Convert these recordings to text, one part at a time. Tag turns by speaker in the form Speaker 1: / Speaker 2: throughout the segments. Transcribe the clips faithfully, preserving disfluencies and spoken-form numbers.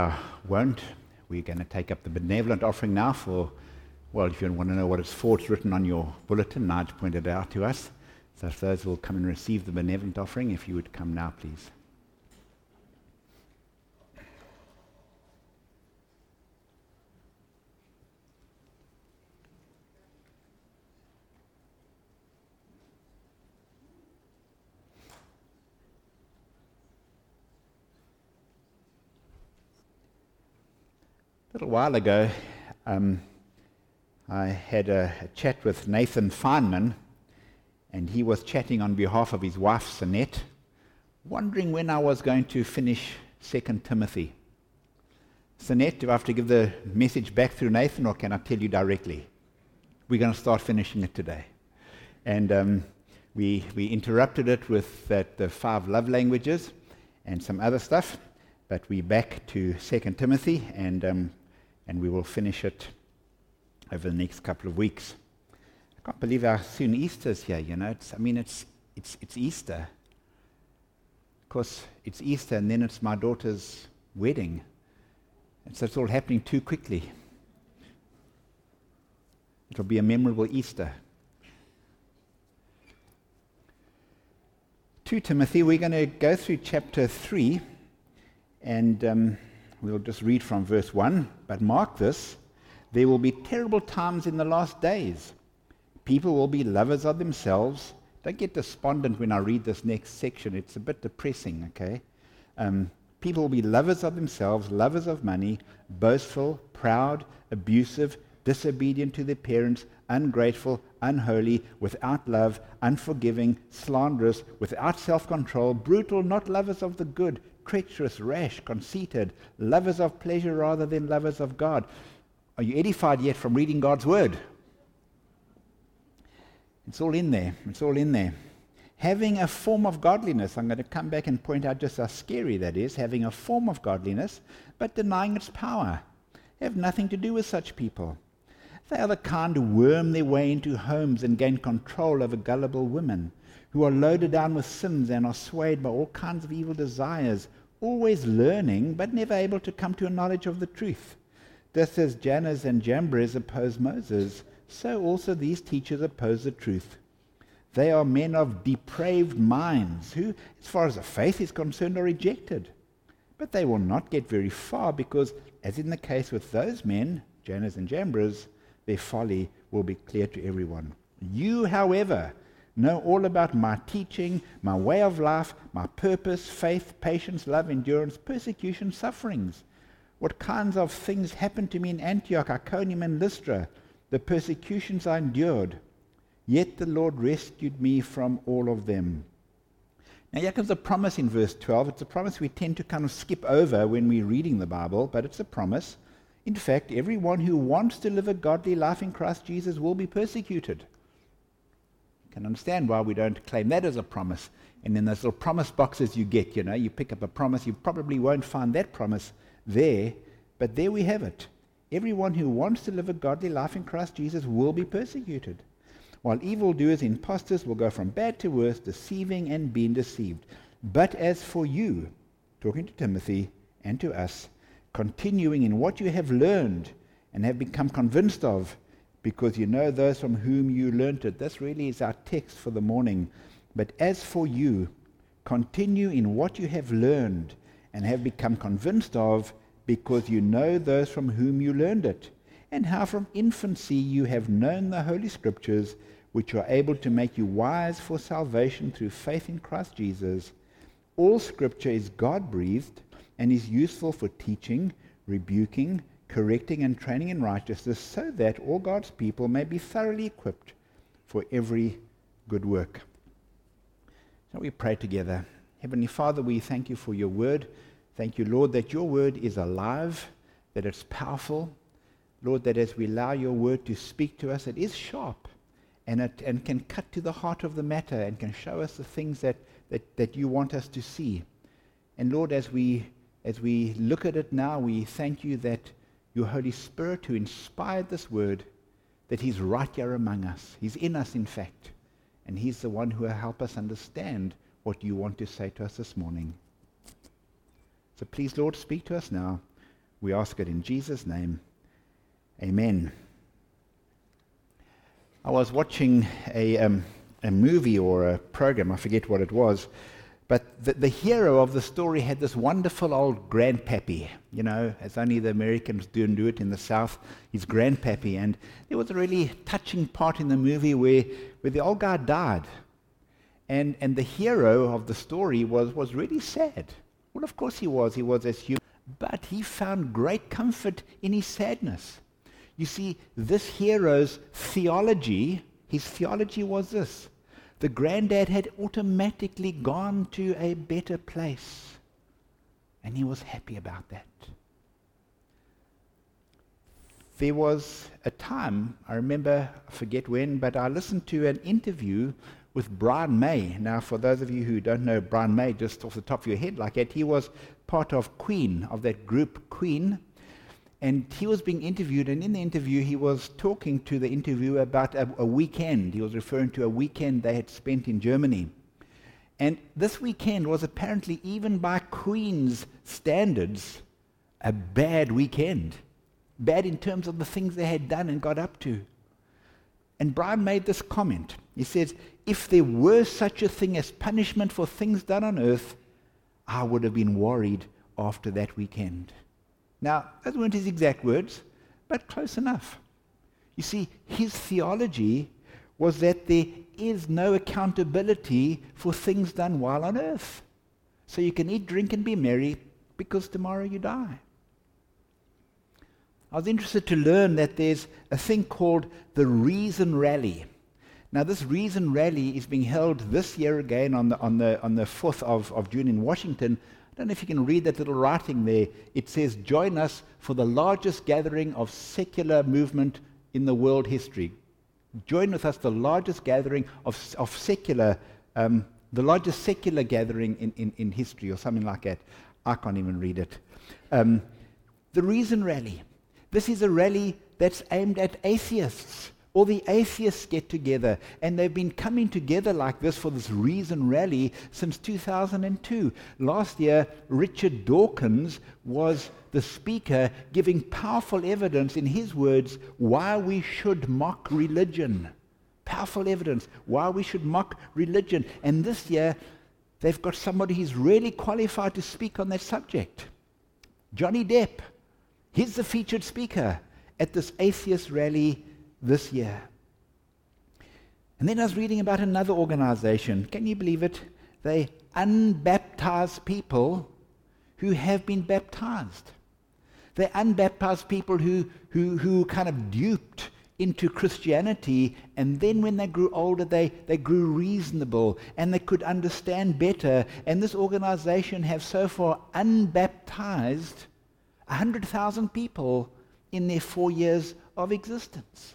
Speaker 1: uh, won't. We're going to take up the benevolent offering now for, well, if you want to know what it's for, it's written on your bulletin. Nige pointed it out to us. So if those will come and receive the benevolent offering, if you would come now, please. A little while ago, um, I had a, a chat with Nathan Feynman, and he was chatting on behalf of his wife, Sinette, wondering when I was going to finish Second Timothy. Sinette, do I have to give the message back through Nathan, or can I tell you directly? We're going to start finishing it today. And um, we, we interrupted it with that, the five love languages and some other stuff, but we're back to Second Timothy, and um, and we will finish it over the next couple of weeks. I can't believe how soon Easter's here, you know. It's, I mean, it's it's it's Easter. Of course, it's Easter, and then it's my daughter's wedding. And so it's all happening too quickly. It'll be a memorable Easter. Second Timothy, we're going to go through chapter three, and um, we'll just read from verse one. But mark this, there will be terrible times in the last days. People will be lovers of themselves. Don't get despondent when I read this next section. It's a bit depressing, okay? Um, people will be lovers of themselves, lovers of money, boastful, proud, abusive, disobedient to their parents, ungrateful, unholy, without love, unforgiving, slanderous, without self-control, brutal, not lovers of the good, treacherous, rash, conceited, lovers of pleasure rather than lovers of God. Are you edified yet from reading God's word? It's all in there. It's all in there. Having a form of godliness. I'm going to come back and point out just how scary that is. Having a form of godliness, but denying its power. Have nothing to do with such people. They are the kind who worm their way into homes and gain control over gullible women, who are loaded down with sins and are swayed by all kinds of evil desires, always learning, but never able to come to a knowledge of the truth. Just as Jannes and Jambres opposed Moses, so also these teachers oppose the truth. They are men of depraved minds, who, as far as the faith is concerned, are rejected. But they will not get very far, because, as in the case with those men, Jannes and Jambres, their folly will be clear to everyone. You, however, know all about my teaching, my way of life, my purpose, faith, patience, love, endurance, persecution, sufferings. What kinds of things happened to me in Antioch, Iconium, and Lystra, the persecutions I endured. Yet the Lord rescued me from all of them. Now here comes a promise in verse twelve. It's a promise we tend to kind of skip over when we're reading the Bible, but it's a promise. In fact, everyone who wants to live a godly life in Christ Jesus will be persecuted. You can understand why we don't claim that as a promise. And then those little promise boxes you get, you know, you pick up a promise, you probably won't find that promise there, but there we have it. Everyone who wants to live a godly life in Christ Jesus will be persecuted. While evildoers, impostors will go from bad to worse, deceiving and being deceived. But as for you, talking to Timothy and to us, continuing in what you have learned and have become convinced of, because you know those from whom you learnt it. This really is our text for the morning. But as for you, continue in what you have learned and have become convinced of, because you know those from whom you learned it, and how from infancy you have known the Holy Scriptures, which are able to make you wise for salvation through faith in Christ Jesus. All Scripture is God-breathed and is useful for teaching, rebuking, correcting, and training in righteousness, so that all God's people may be thoroughly equipped for every good work. So we pray together. Heavenly Father, we thank you for your word. Thank you, Lord, that your word is alive, that it's powerful. Lord, that as we allow your word to speak to us, it is sharp and it and can cut to the heart of the matter and can show us the things that, that, that you want us to see. And Lord, as we as we look at it now, we thank you that your Holy Spirit, who inspired this word, that he's right here among us. He's in us, in fact. And he's the one who will help us understand what you want to say to us this morning. So please, Lord, speak to us now. We ask it in Jesus' name. Amen. I was watching a, um, a movie or a program, I forget what it was, but the, the hero of the story had this wonderful old grandpappy, you know, as only the Americans do and do it in the South, his grandpappy. And there was a really touching part in the movie where, where the old guy died. And, and the hero of the story was, was really sad. Well, of course he was. He was as human. But he found great comfort in his sadness. You see, this hero's theology, his theology was this. The granddad had automatically gone to a better place. And he was happy about that. There was a time, I remember, I forget when, but I listened to an interview with Brian May. Now, for those of you who don't know Brian May, just off the top of your head like that, he was part of Queen, of that group Queen. And he was being interviewed, and in the interview he was talking to the interviewer about a, a weekend. He was referring to a weekend they had spent in Germany. And this weekend was apparently, even by Queen's standards, a bad weekend. Bad in terms of the things they had done and got up to. And Brian made this comment. He says, if there were such a thing as punishment for things done on earth, I would have been worried after that weekend. Now, those weren't his exact words, but close enough. You see, his theology was that there is no accountability for things done while on earth. So you can eat, drink, and be merry because tomorrow you die. I was interested to learn that there's a thing called the Reason Rally. Now, this Reason Rally is being held this year again on the on the on the fourth of, of June in Washington. I don't know if you can read that little writing there. It says, join us for the largest gathering of secular movement in the world history. Join with us the largest gathering of, of secular, um, the largest secular gathering in, in, in history, or something like that. I can't even read it. Um, the Reason Rally. This is a rally that's aimed at atheists. All the atheists get together, and they've been coming together like this for this Reason Rally since two thousand two. Last year, Richard Dawkins was the speaker giving powerful evidence, in his words, why we should mock religion. Powerful evidence why we should mock religion. And this year, they've got somebody who's really qualified to speak on that subject. Johnny Depp. He's the featured speaker at this atheist rally this year. And then I was reading about another organization. Can you believe it? They unbaptize people who have been baptized. They unbaptize people who, who, who kind of duped into Christianity, and then when they grew older, they, they grew reasonable, and they could understand better. And this organization have so far unbaptized one hundred thousand people in their four years of existence.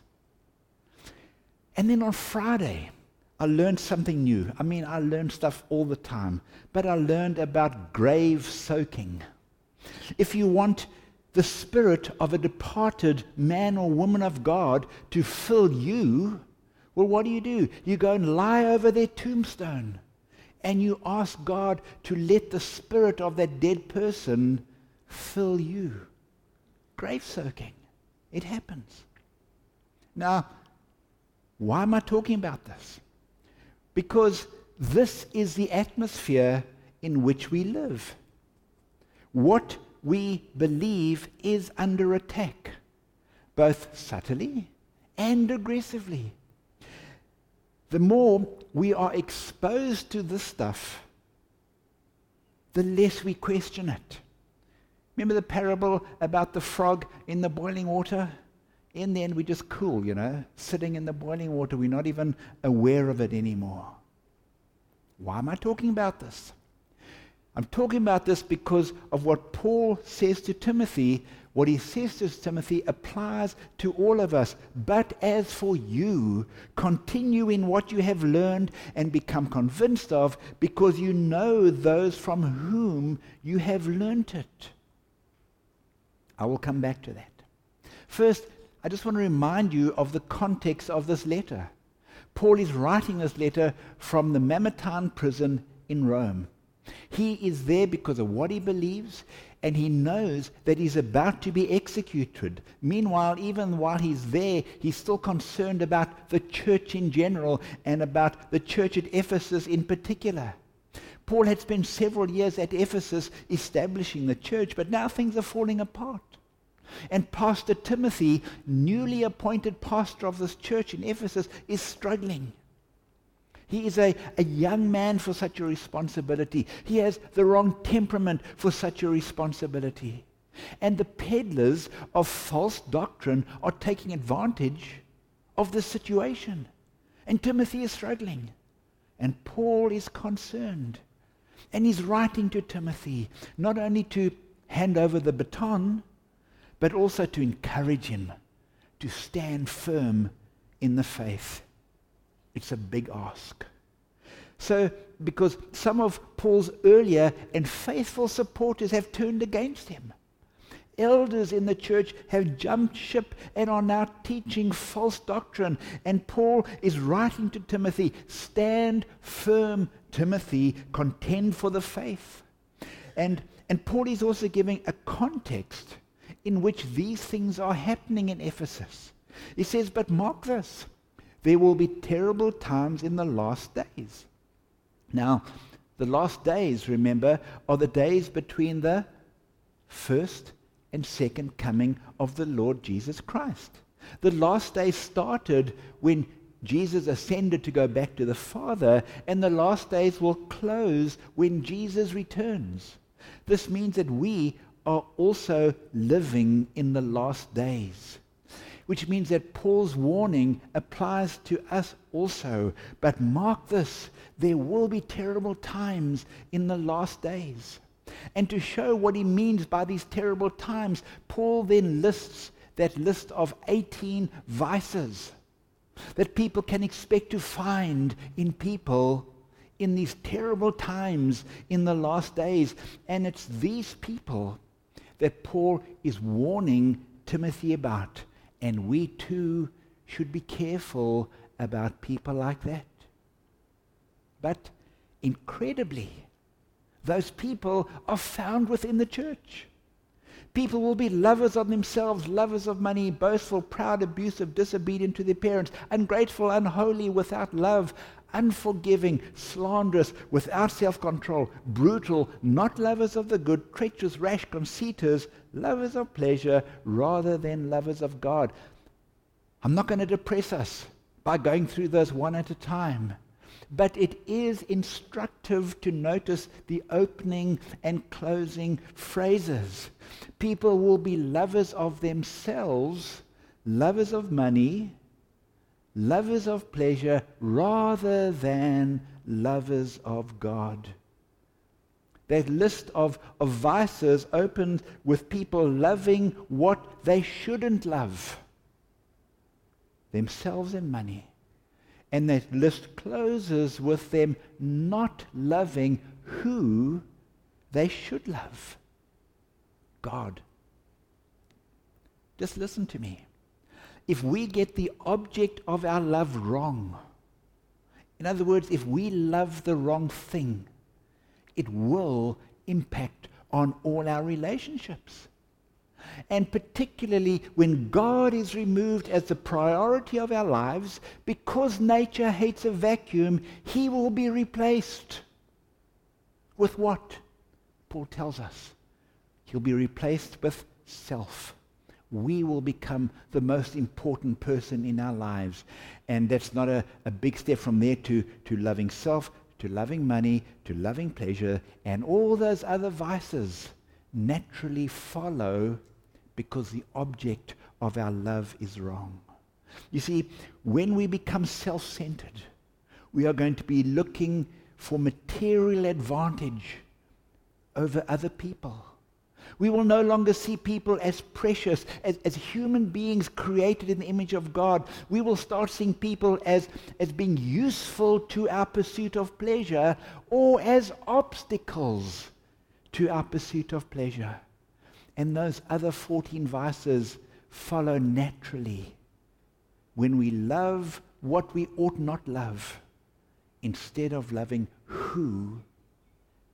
Speaker 1: And then on Friday, I learned something new. I mean, I learned stuff all the time, but I learned about grave soaking. If you want the spirit of a departed man or woman of God to fill you, well, what do you do? You go and lie over their tombstone, and you ask God to let the spirit of that dead person fill you. Grave soaking. It happens. Now, why am I talking about this? Because this is the atmosphere in which we live. What we believe is under attack, both subtly and aggressively. The more we are exposed to this stuff, the less we question it. Remember the parable about the frog in the boiling water? In the end, we're just cool, you know, sitting in the boiling water. We're not even aware of it anymore. Why am I talking about this? I'm talking about this because of what Paul says to Timothy. What he says to Timothy applies to all of us. But as for you, continue in what you have learned and become convinced of, because you know those from whom you have learnt it. I will come back to that. First, I just want to remind you of the context of this letter. Paul is writing this letter from the Mamertine prison in Rome. He is there because of what he believes, and he knows that he's about to be executed. Meanwhile, even while he's there, he's still concerned about the church in general and about the church at Ephesus in particular. Paul had spent several years at Ephesus establishing the church, but now things are falling apart. And Pastor Timothy, newly appointed pastor of this church in Ephesus, is struggling. He is a, a young man for such a responsibility. He has the wrong temperament for such a responsibility. And the peddlers of false doctrine are taking advantage of the situation. And Timothy is struggling. And Paul is concerned. And he's writing to Timothy, not only to hand over the baton, but also to encourage him to stand firm in the faith. It's a big ask. So, because some of Paul's earlier and faithful supporters have turned against him. Elders in the church have jumped ship and are now teaching false doctrine. And Paul is writing to Timothy, stand firm, Timothy, contend for the faith. And, and Paul is also giving a context in which these things are happening in Ephesus. He says, but mark this, there will be terrible times in the last days. Now, the last days, remember, are the days between the first and second coming of the Lord Jesus Christ. The last days started when Jesus ascended to go back to the Father, and the last days will close when Jesus returns. This means that we are also living in the last days, which means that Paul's warning applies to us also. But mark this, there will be terrible times in the last days. And to show what he means by these terrible times, Paul then lists that list of eighteen vices that people can expect to find in people in these terrible times in the last days. And it's these people that Paul is warning Timothy about. And we too should be careful about people like that. But incredibly, those people are found within the church. People will be lovers of themselves, lovers of money, boastful, proud, abusive, disobedient to their parents, ungrateful, unholy, without love, unforgiving, slanderous, without self-control, brutal, not lovers of the good, treacherous, rash, conceiters, lovers of pleasure rather than lovers of God. I'm not going to depress us by going through those one at a time. But it is instructive to notice the opening and closing phrases. People will be lovers of themselves, lovers of money, lovers of pleasure, rather than lovers of God. That list of, of vices opens with people loving what they shouldn't love, themselves and money. And that list closes with them not loving who they should love, God. Just listen to me. If we get the object of our love wrong, in other words, if we love the wrong thing, it will impact on all our relationships. And particularly when God is removed as the priority of our lives, because nature hates a vacuum, he will be replaced with what? Paul tells us. He'll be replaced with self. We will become the most important person in our lives. And that's not a, a big step from there to, to loving self, to loving money, to loving pleasure, and all those other vices naturally follow because the object of our love is wrong. You see, when we become self-centered, we are going to be looking for material advantage over other people. We will no longer see people as precious, as, as human beings created in the image of God. We will start seeing people as, as being useful to our pursuit of pleasure or as obstacles to our pursuit of pleasure. And those other fourteen vices follow naturally when we love what we ought not love instead of loving who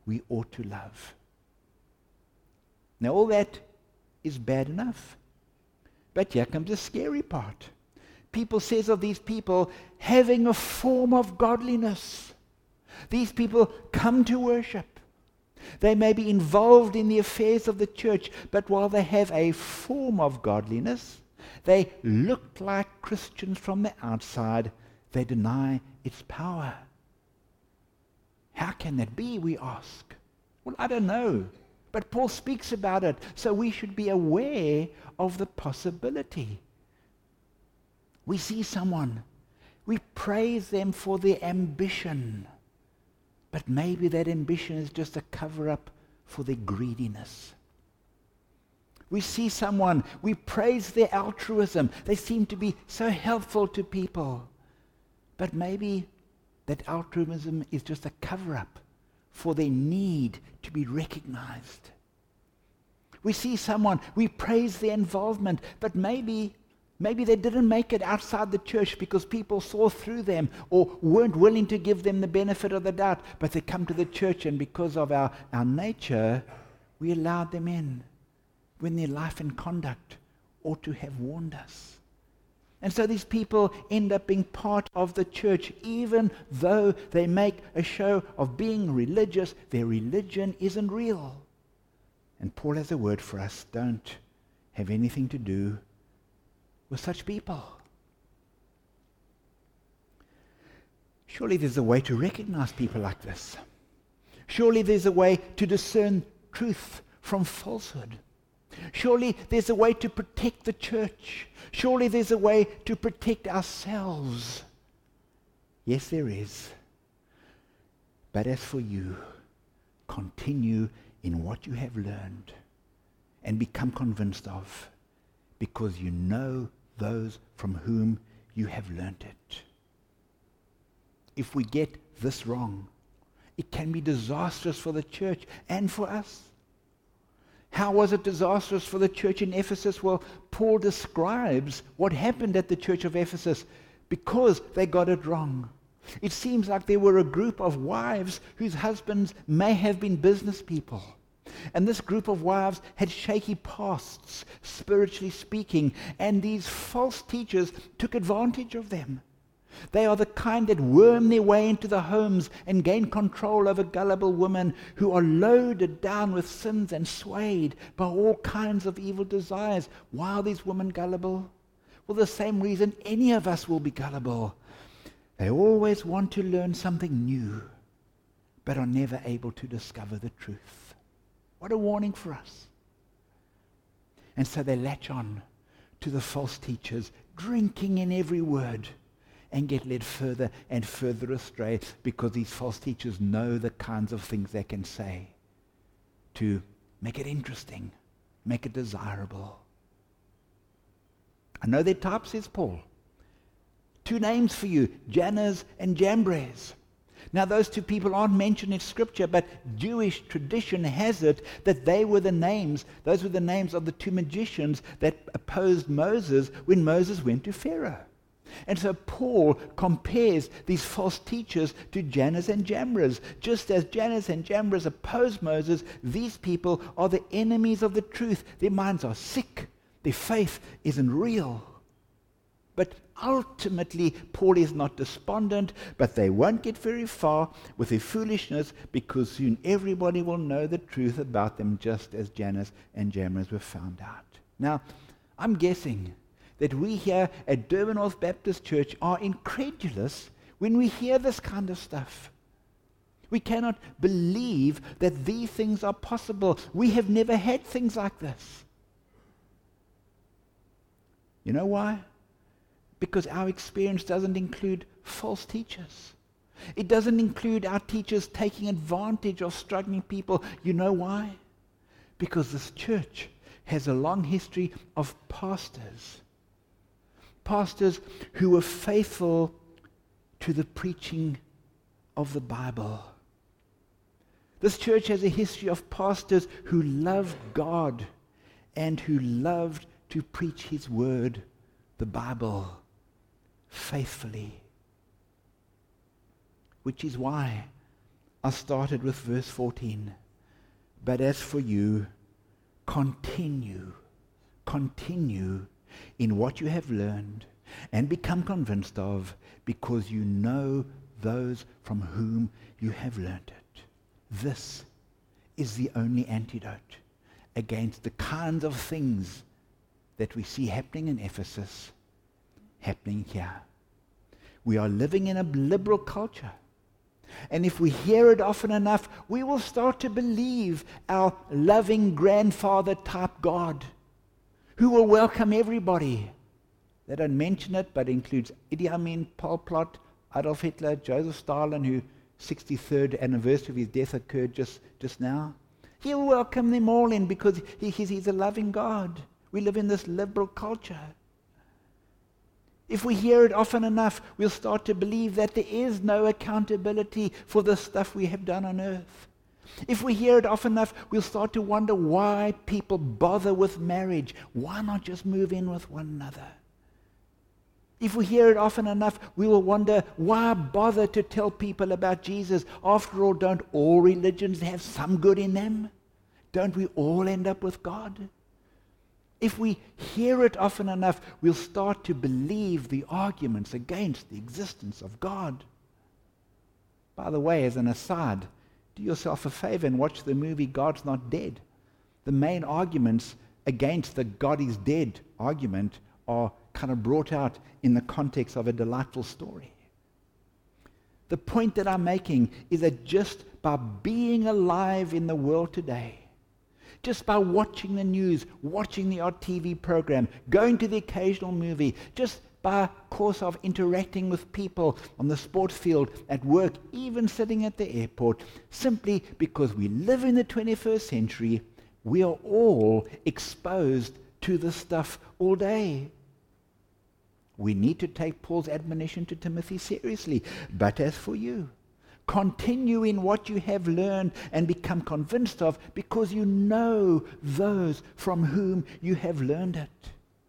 Speaker 1: we ought to love. Now all that is bad enough. But here comes the scary part. People says of these people, having a form of godliness. These people come to worship. They may be involved in the affairs of the church, but while they have a form of godliness, they look like Christians from the outside. They deny its power. How can that be, we ask? Well, I don't know. But Paul speaks about it, so we should be aware of the possibility. We see someone, we praise them for their ambition, but maybe that ambition is just a cover-up for their greediness. We see someone, we praise their altruism. They seem to be so helpful to people. But maybe that altruism is just a cover-up for their need to be recognized. We see someone, we praise their involvement, but maybe maybe they didn't make it outside the church because people saw through them or weren't willing to give them the benefit of the doubt, but they come to the church, and because of our, our nature, we allowed them in when their life and conduct ought to have warned us. And so these people end up being part of the church, even though they make a show of being religious. Their religion isn't real. And Paul has a word for us: don't have anything to do with such people. Surely there's a way to recognize people like this. Surely there's a way to discern truth from falsehood. Surely there's a way to protect the church. Surely there's a way to protect ourselves. Yes, there is. But as for you, continue in what you have learned and become convinced of, because you know those from whom you have learned it. If we get this wrong, it can be disastrous for the church and for us. How was it disastrous for the church in Ephesus? Well, Paul describes what happened at the church of Ephesus because they got it wrong. It seems like there were a group of wives whose husbands may have been business people. And this group of wives had shaky pasts, spiritually speaking, and these false teachers took advantage of them. They are the kind that worm their way into the homes and gain control over gullible women who are loaded down with sins and swayed by all kinds of evil desires. Why are these women gullible? Well, the same reason any of us will be gullible. They always want to learn something new, but are never able to discover the truth. What a warning for us. And so they latch on to the false teachers, drinking in every word, and get led further and further astray because these false teachers know the kinds of things they can say to make it interesting, make it desirable. I know their type, says Paul. Two names for you, Jannes and Jambres. Now those two people aren't mentioned in Scripture, but Jewish tradition has it that they were the names, those were the names of the two magicians that opposed Moses when Moses went to Pharaoh. And so Paul compares these false teachers to Jannes and Jambres. Just as Jannes and Jambres opposed Moses, these people are the enemies of the truth. Their minds are sick. Their faith isn't real. But ultimately, Paul is not despondent, but they won't get very far with their foolishness because soon everybody will know the truth about them, just as Jannes and Jambres were found out. Now, I'm guessing that we here at Durban North Baptist Church are incredulous when we hear this kind of stuff. We cannot believe that these things are possible. We have never had things like this. You know why? Because our experience doesn't include false teachers. It doesn't include our teachers taking advantage of struggling people. You know why? Because this church has a long history of pastors. Pastors who were faithful to the preaching of the Bible. This church has a history of pastors who loved God and who loved to preach His Word, the Bible, faithfully. Which is why I started with verse fourteen. But as for you, continue, continue in what you have learned and become convinced of, because you know those from whom you have learned it. This is the only antidote against the kinds of things that we see happening in Ephesus, happening here. We are living in a liberal culture. And if we hear it often enough, we will start to believe our loving grandfather type God, who will welcome everybody. They don't mention it, but includes Idi Amin, Pol Pot, Adolf Hitler, Joseph Stalin, who sixty-third anniversary of his death occurred just, just now. He'll welcome them all in because he, he's, he's a loving God. We live in this liberal culture. If we hear it often enough, we'll start to believe that there is no accountability for the stuff we have done on earth. If we hear it often enough, we'll start to wonder why people bother with marriage. Why not just move in with one another? If we hear it often enough, we will wonder, why bother to tell people about Jesus? After all, don't all religions have some good in them? Don't we all end up with God? If we hear it often enough, we'll start to believe the arguments against the existence of God. By the way, as an aside, do yourself a favor and watch the movie God's Not Dead. The main arguments against the God is dead argument are kind of brought out in the context of a delightful story. The point that I'm making is that just by being alive in the world today, just by watching the news, watching the odd T V program, going to the occasional movie, just by course of interacting with people on the sports field, at work, even sitting at the airport, simply because we live in the twenty-first century, we are all exposed to this stuff all day. We need to take Paul's admonition to Timothy seriously. But as for you, continue in what you have learned and become convinced of, because you know those from whom you have learned it.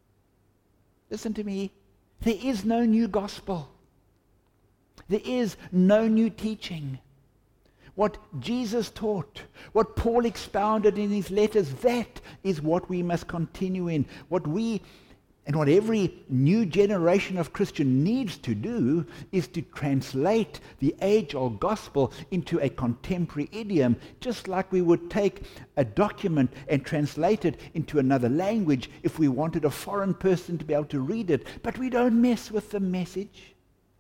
Speaker 1: Listen to me. There is no new gospel. There is no new teaching. What Jesus taught, what Paul expounded in his letters, that is what we must continue in. What we And what every new generation of Christian needs to do is to translate the age-old gospel into a contemporary idiom, just like we would take a document and translate it into another language if we wanted a foreign person to be able to read it. But we don't mess with the message.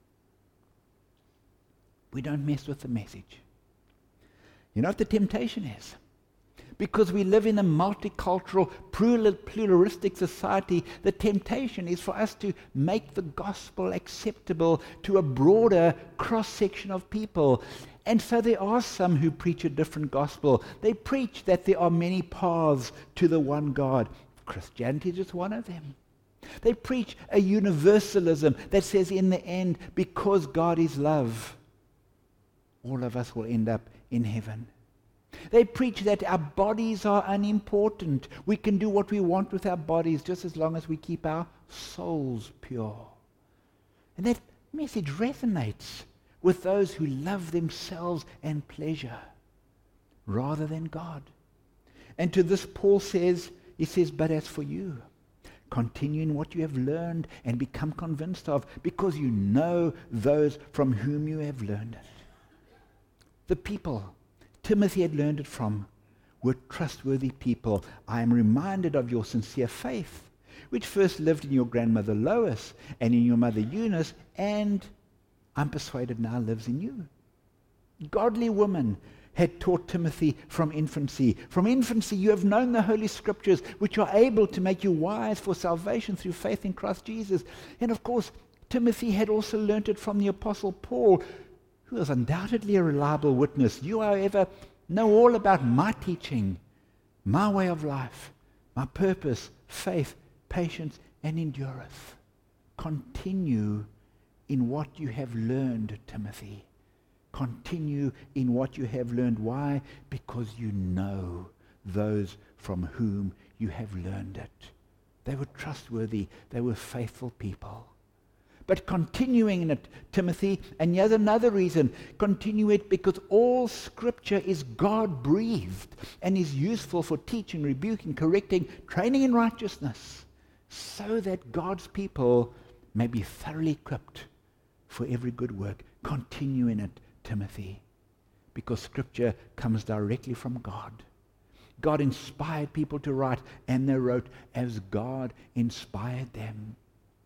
Speaker 1: We don't mess with the message. You know what the temptation is? Because we live in a multicultural, pluralistic society, the temptation is for us to make the gospel acceptable to a broader cross-section of people. And so there are some who preach a different gospel. They preach that there are many paths to the one God. Christianity is just one of them. They preach a universalism that says in the end, because God is love, all of us will end up in heaven. They preach that our bodies are unimportant. We can do what we want with our bodies just as long as we keep our souls pure. And that message resonates with those who love themselves and pleasure rather than God. And to this Paul says, he says, but as for you, continue in what you have learned and become convinced of, because you know those from whom you have learned it. The people Timothy had learned it from were trustworthy people. I am reminded of your sincere faith, which first lived in your grandmother Lois and in your mother Eunice, and I'm persuaded now lives in you. Godly women had taught Timothy from infancy. From infancy you have known the Holy Scriptures, which are able to make you wise for salvation through faith in Christ Jesus. And of course, Timothy had also learnt it from the Apostle Paul, who is undoubtedly a reliable witness. You, however, know all about my teaching, my way of life, my purpose, faith, patience, and endurance. Continue in what you have learned, Timothy. Continue in what you have learned. Why? Because you know those from whom you have learned it. They were trustworthy. They were faithful people. but continuing in it, Timothy. And here's another reason. Continue it because all Scripture is God-breathed and is useful for teaching, rebuking, correcting, training in righteousness, so that God's people may be thoroughly equipped for every good work. Continue in it, Timothy, because Scripture comes directly from God. God inspired people to write, and they wrote as God inspired them.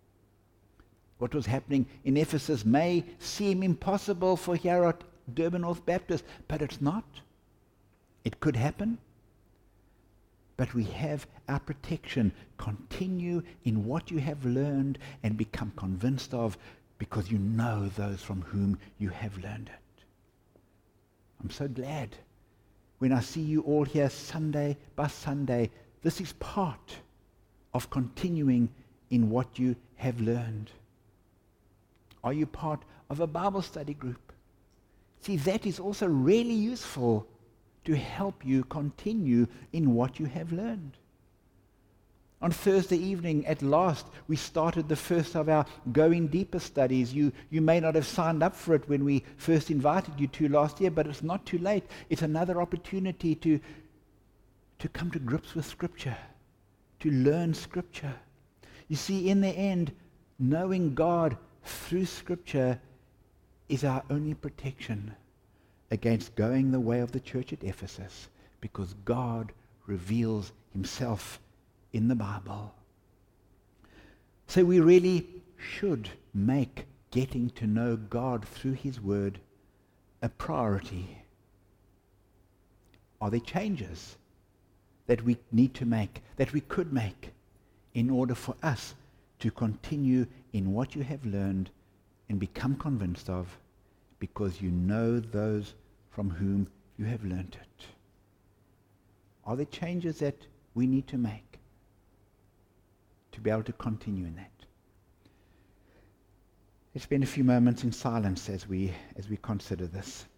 Speaker 1: What was happening in Ephesus may seem impossible for here at Durban North Baptist, but it's not. It could happen. But we have our protection. Continue in what you have learned and become convinced of, because you know those from whom you have learned it. I'm so glad when I see you all here Sunday by Sunday. This is part of continuing in what you have learned. Are you part of a Bible study group? See, that is also really useful to help you continue in what you have learned. On Thursday evening, at last, we started the first of our Going Deeper studies. You, you may not have signed up for it when we first invited you to last year, but it's not too late. It's another opportunity to, to come to grips with Scripture, to learn Scripture. You see, in the end, knowing God through Scripture is our only protection against going the way of the church at Ephesus, because God reveals himself in the Bible. So we really should make getting to know God through his word a priority. Are there changes that we need to make, that we could make, in order for us to continue in what you have learned and become convinced of, because you know those from whom you have learnt it? Are there changes that we need to make to be able to continue in that? Let's spend a few moments in silence as we as we consider this.